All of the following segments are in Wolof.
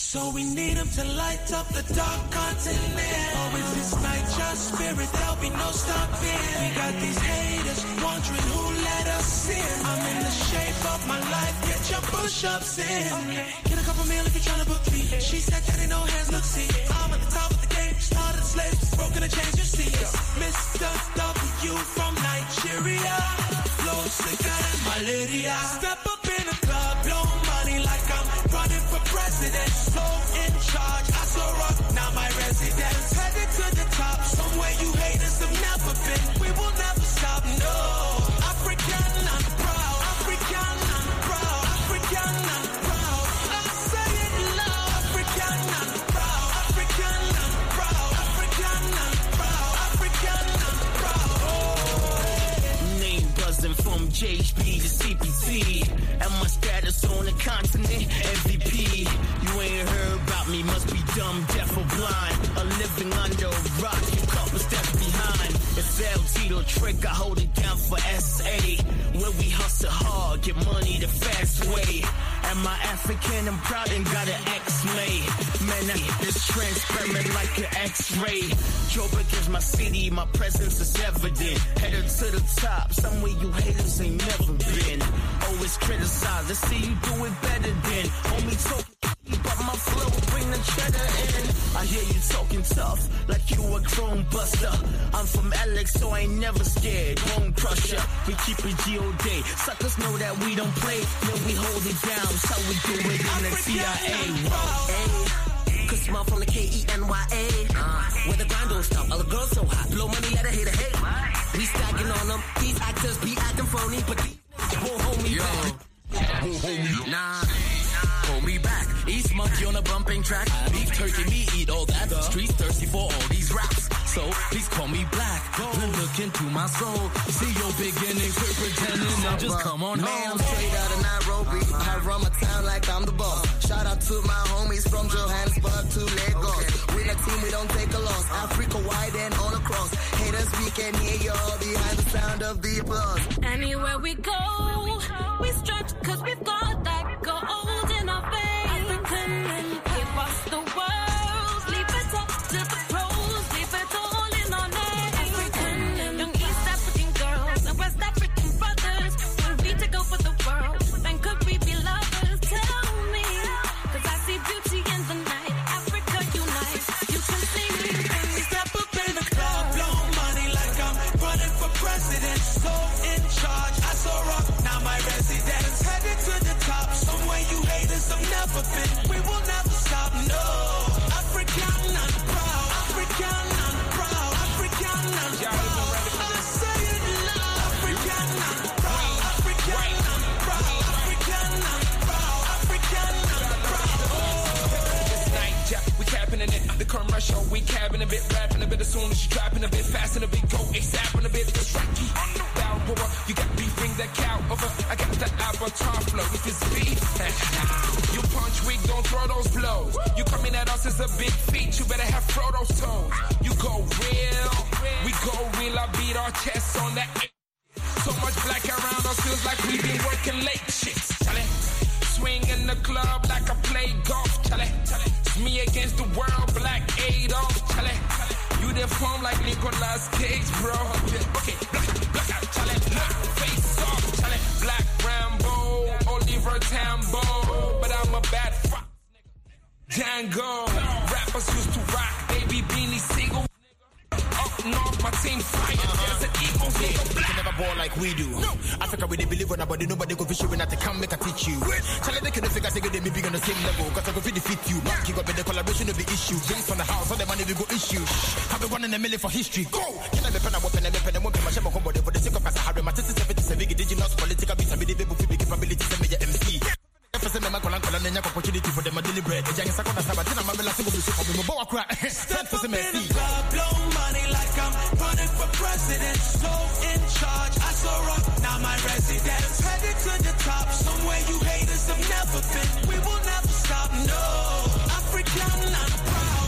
So we need him to light up the dark continent. Always ignite your spirit, there'll be no stopping. We got these haters wondering who let us in. I'm in the shape of my life, get your push-ups in. Okay. Get a couple meal if you're trying to book me. She said that ain't no hands, look, see. I'm at the top of the game, started the slaves, broken the chains, you see. Mr. W from Nigeria, flow sicker than malaria. Step up in the club, blow money like I'm running for president. So in charge, I saw rock, now my residence. Headed to the top, somewhere you haters have never been. We will never stop, no. African, I'm proud. African, I'm proud. African, I'm proud. I say it loud. African, I'm proud. African, I'm proud. African, I'm proud. African, I'm proud. Oh. Name buzzing from JHP to CPT. And my status on the continent, MVP. You ain't heard about me, must be dumb, deaf or blind. Or living under a rock, you couple steps behind. It's El Tito trick, I hold it down for SA. Where we hustle hard, get money the fast way. Am I African? I'm proud and got an X-made. Man, it's transparent like an X-ray. Joburg is my city, my presence is evident. Headed to the top, somewhere you haters ain't never been. Always criticize, I see you do it better than. Homie talk, but my flow bring the cheddar in. I hear you talking tough, like you a chrome buster. I'm from Alex, so I ain't never scared. Bone crusher, we keep it G.O.D. Suckers know that we don't play, then we hold it down. So we do it in the CIA. Cause small from the KENYA. Where the grind don't stop, all the girls so hot. Blow money, let her hate her hate. We stacking on them, these actors be acting phony, but these won't hold me back. Won't hold me, nah. Hold me back. East monkey on a bumping track. Beef turkey, me eat all that. Streets thirsty for all these raps. So please call me black. Look into my soul. See your beginnings, quit pretending. Now just come on home. Man, I'm straight out of Nairobi. I run my town like I'm the boss. Shout out to my homies from Johannesburg to Lagos. We the team, we don't take a loss. Africa wide and all across. Haters, we can hear you all behind the sound of the applause. Anywhere we go, we stretch cause we've got that gold in our veins. African men give us the world. Leave it up to the pros. Leave it all in our name. African men, young East African girls and West African brothers. When we take over the world, then could we be lovers? Tell me, cause I see beauty in the night. Africa unite. You can see me when we step up in the club, blow money like I'm running for president. So in charge, I saw rock, now my residence. Headed to the top, somewhere you haters have never been. We will never stop, no. African, I'm proud. African, I'm proud. African, I'm proud. I say it loud. African, I'm proud. African, I'm proud. African, I'm proud. African, I'm proud. This night, yeah, we capping in it. The commercial, we capping a bit, rapping a bit. As soon as you dropping a bit, fast and a bit, go ASAP and a bit. It's Rocky on the Balboa. You got beef, bring that cow over. I got the avatar flow with this beat. You punch weak, don't throw those blows. You coming at us as a big feat, you better have Frodo's toes. You go real, we go real. I beat our chests on that. So much black around us, feels like we've been working late. Shit, Charlie. Swing in the club like I play golf, Charlie. It's me against the world, Black Adolf, Charlie. You deform like Nicolas Cage, bro. Okay, black out, Charlie. Look, face off, Charlie. Black Rambo, Oliver Tambo, but I'm a bad fuck. Django, rappers used to rock, baby beanie single. Up north, my team fire. There's an equal nigga. You can never ball like we do. No. Africa, we they believe on nobody, nobody go fish you when I come make a teach you. Charlie, they can't figure they may be on the same level. Cause I go defeat you. Monkey got the collaboration of the issue. Drinks from the house, all the money we go issue. Have been one in a million for history. Go! Can I be pen a weapon and weapon and weapon my shame on combo for the sake of us? I have my sister 77 indigenous political beats and be the baby with big capabilities and major MC. Opportunity for them a deliberate. Step in the club, blow money like I'm running for president. So in charge, I saw rock, now my residence. Headed to the top, somewhere you haters have never been. We will never stop, no. African, I'm proud.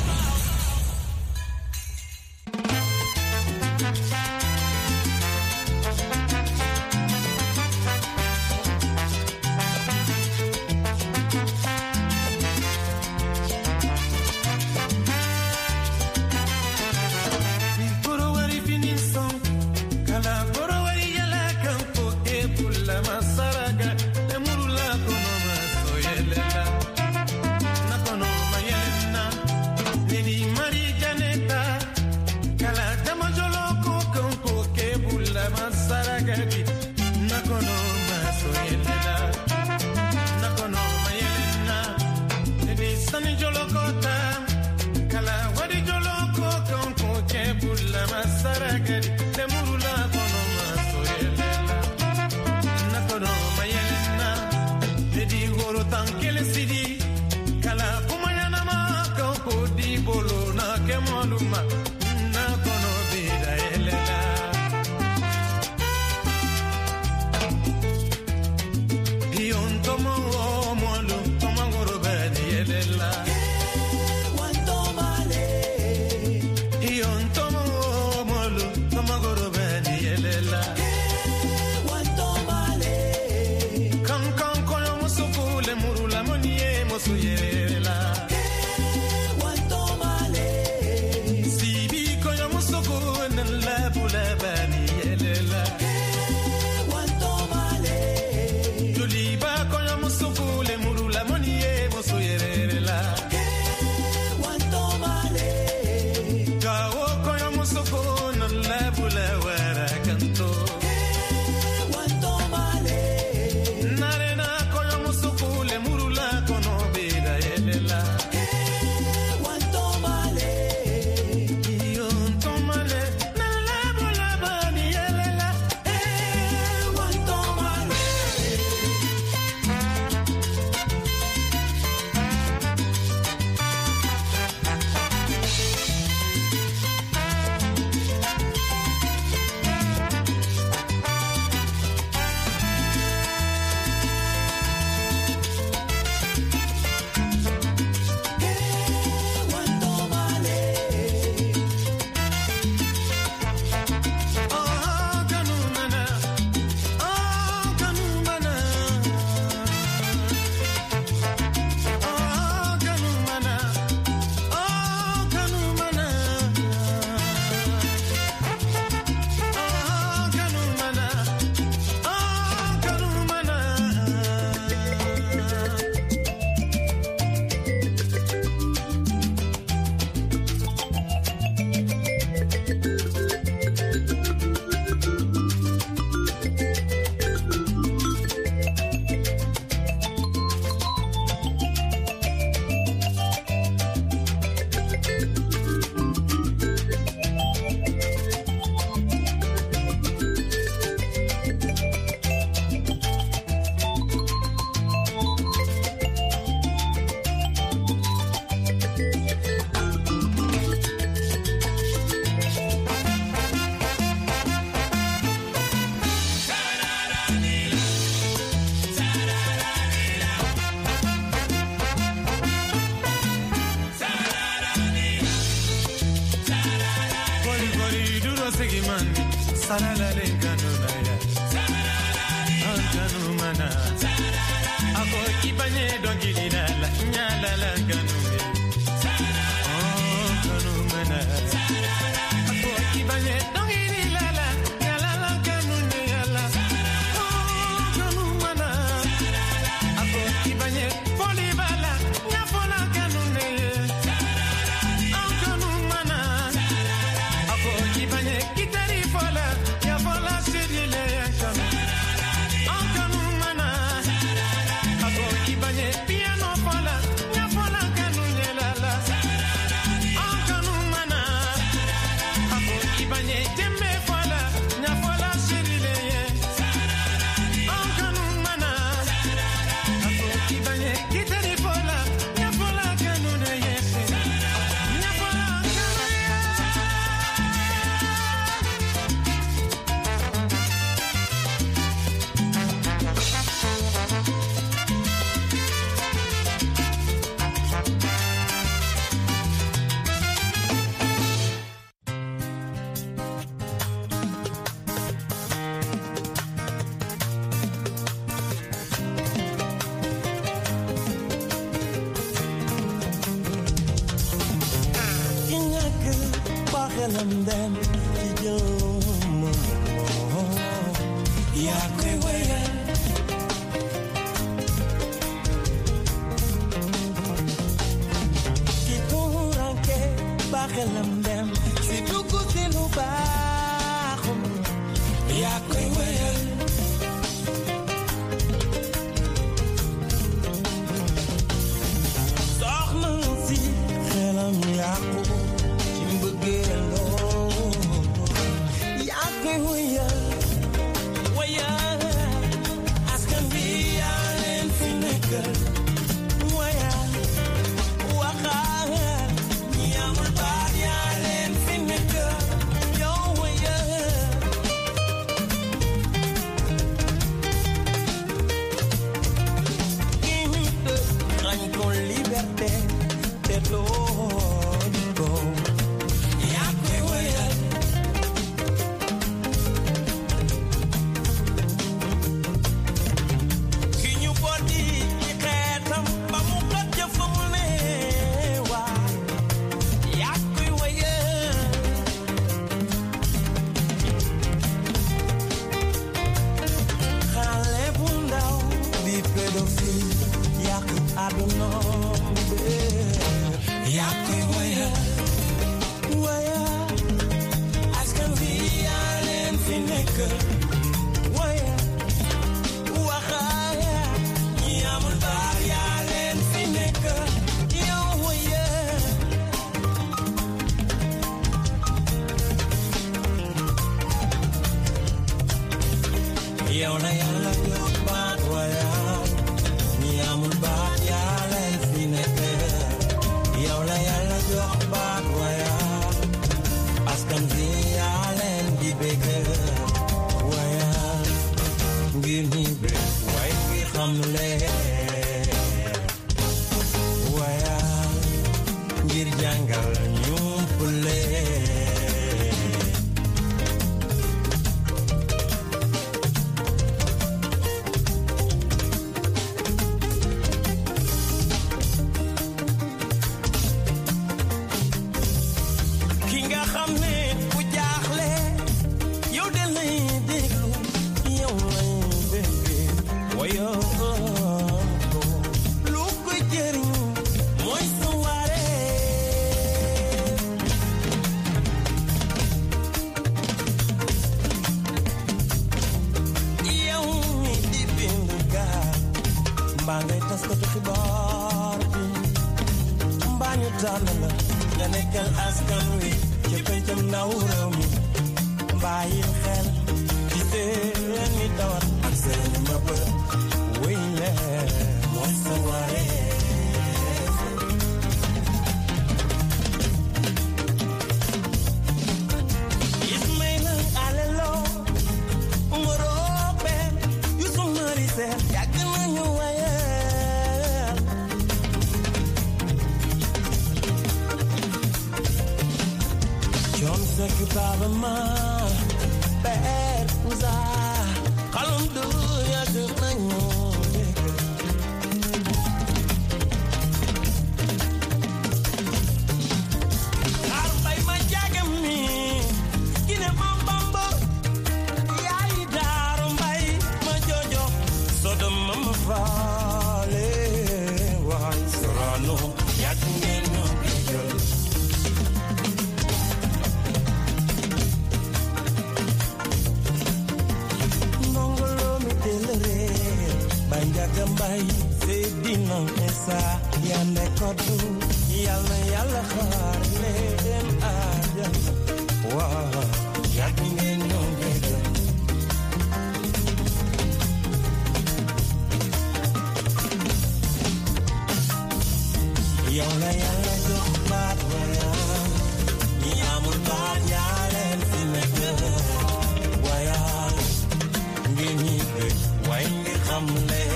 I'm